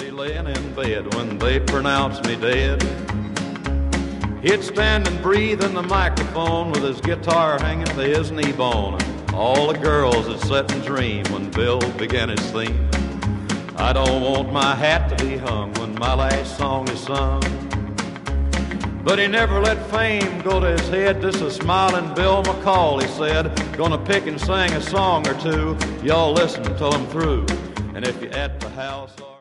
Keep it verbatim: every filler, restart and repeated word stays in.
be laying in bed when they pronounce me dead. He'd stand and breathe in the microphone with his guitar hanging to his knee bone. All the girls would sit and dream when Bill began his theme. I don't want my hat to be hung when my last song is sung. But he never let fame go to his head. This is smiling Bill McCall, he said. Gonna pick and sing a song or two. Y'all listen till I'm through. And if you're at the house...